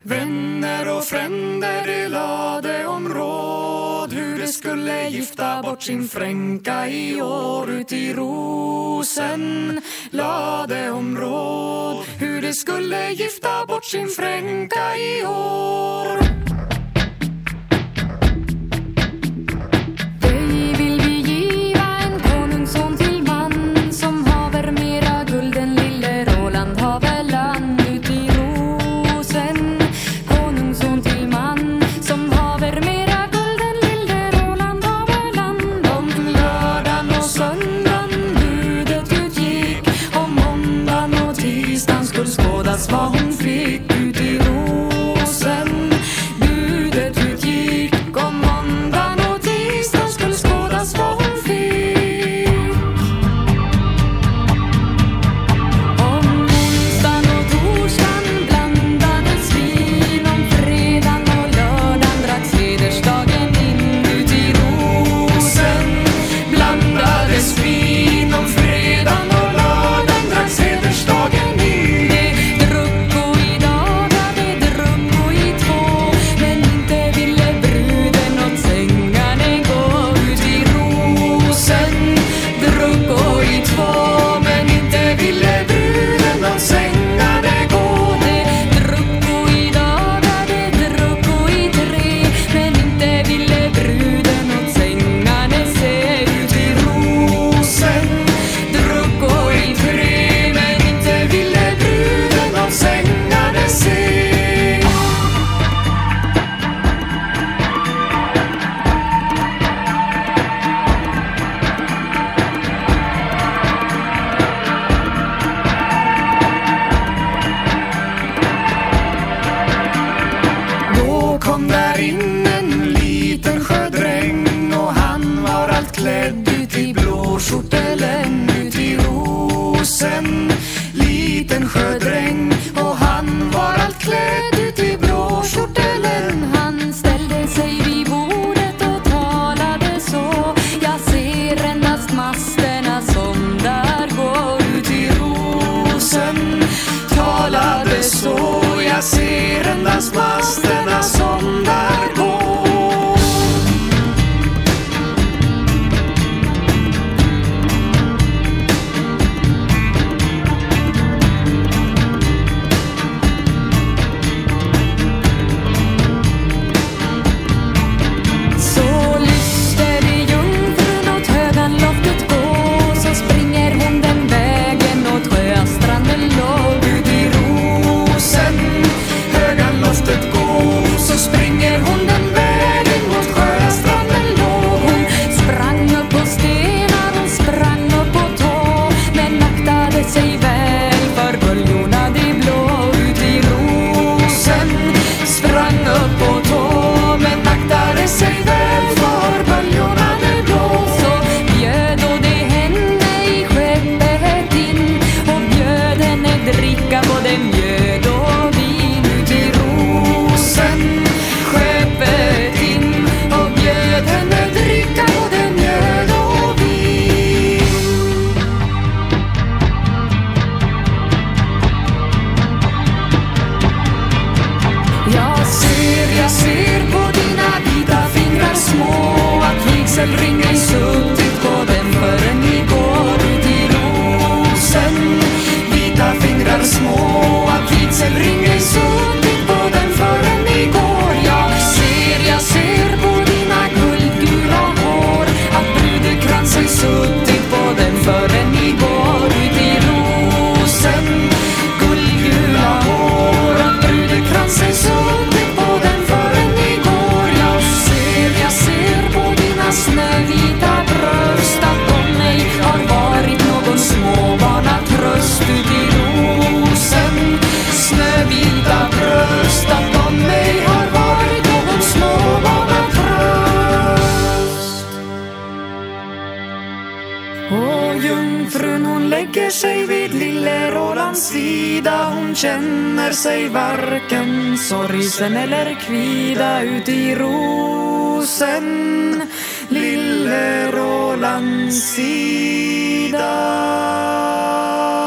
Vänner och fränder de lade om råd hur de skulle gifta bort sin fränka i år. Ut i Rosen lade om råd hur de skulle gifta bort sin fränka i år. Vad hon fick ut i Rosen. Budet utgick om måndagen och tisdagen skulle skådas vad hon fick. Om onsdagen och torsdagen blandades vin. Om fredagen och lördagen dracks hedersdagen in. Ut i Rosen blandades vin. Om fredagen och lördagen dracks hedersdagen in. Kom där in en liten sjödräng och han var allt klädd ut i blå skjortelen. Ut i Rosen, liten sjödräng och han var allt klädd ut i blå skjortelen. Han ställde sig vid bordet och talade så: jag ser endast masterna som där går. Ut i Rosen talade så: jag ser endast masterna som där går. Så lyfter det jungfrun åt Höganloftet gå, så springer hon den vägen åt Sjöstranden låg. Ut i Rosen Höganloftet gå, så springer hon den vägen mot Sjöstranden låg. Hon sprang upp på stenar, hon sprang upp på tå, men aktade sig väl för böljorna de blå. Ut i Rosen sprang upp på tå, men aktade sig väl för böljorna de blå. Så bjöd då de henne i skeppet in och bjöd henne dricka både mjöd och vin. Ut i Rosen skeppet in och bjöd henne dricka både mjöd och vin. Jag ser på dina vita fingrar små att vigselringen suttit på den förrän igår. Ut i Rosen, vita fingrar små att vigselringen suttit på den förrän igår. Jag ser på dina guldgula hår att brudekransen suttit på den förrän igår. Ut i Rosen, guldgula hår att brudekransen suttit på den förrän igår. Jag ser på dina snövita bröst att de ej har varit någon småbarnatröst. Ut i Rosen, snövita bröst att de ej har varit någon småbarnatröst. Och jungfrun hon lägger sig vid lille Rolands sida. Hon känner sig varken sorgsen eller kvida. Ut i Rosen, lille Rolands sida.